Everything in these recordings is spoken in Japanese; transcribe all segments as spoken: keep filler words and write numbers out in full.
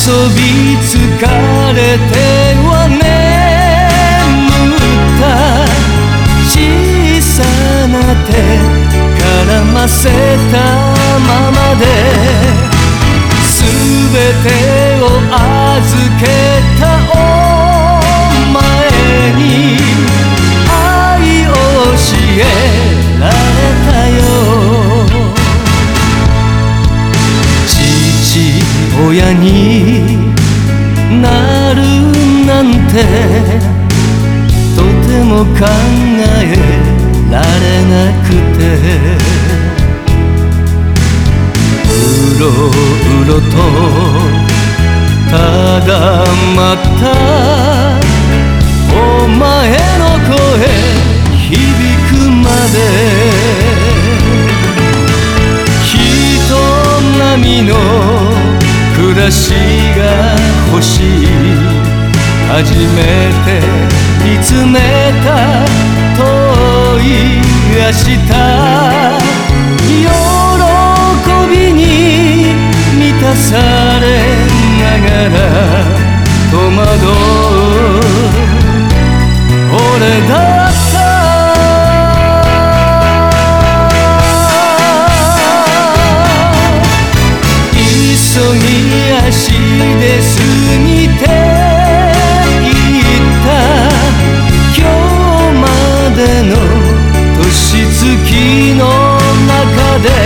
遊び疲れては眠った小さな手絡ませたままで全てを預けたお前に愛を教えられたよ。父親になるなんてとても考えられなくてうろうろとただ待ったお前の声響くまで人並みの暮らしが欲しい初めて見つめた遠い明日喜びに満たされながら戸惑う俺だった急ぎ足で過ぎていった今日までの年月の中で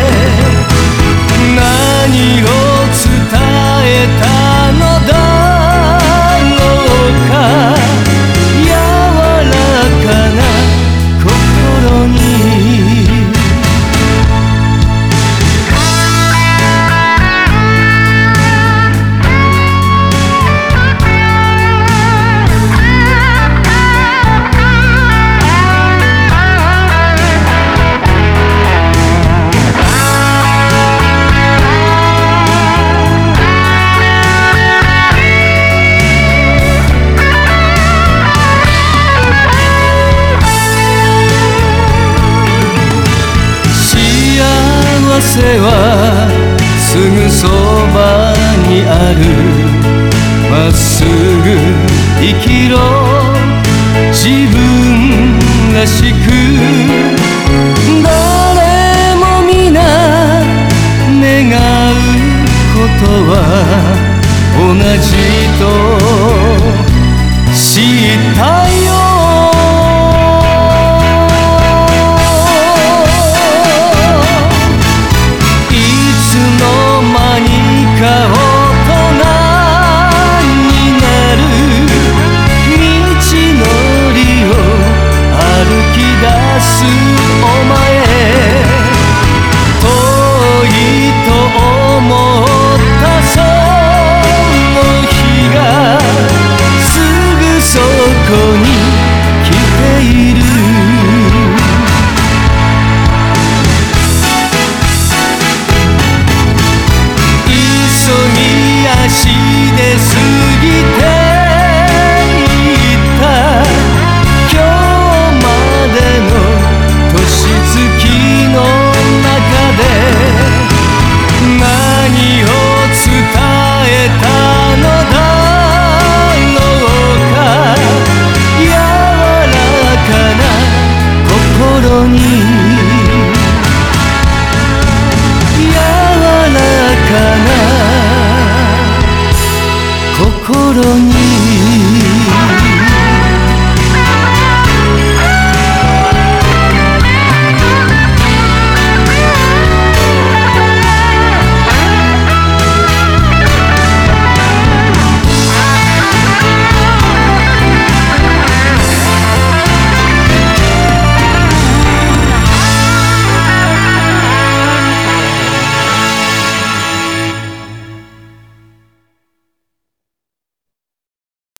何を伝えたのだろうか柔らかな心に幸せはすぐそばにあるまっすぐ生きろ自分らしく誰も皆願うことは同じと知ったよ足で過ぎていった今日までの年月の中で何を伝えたのだろうか柔らかな心に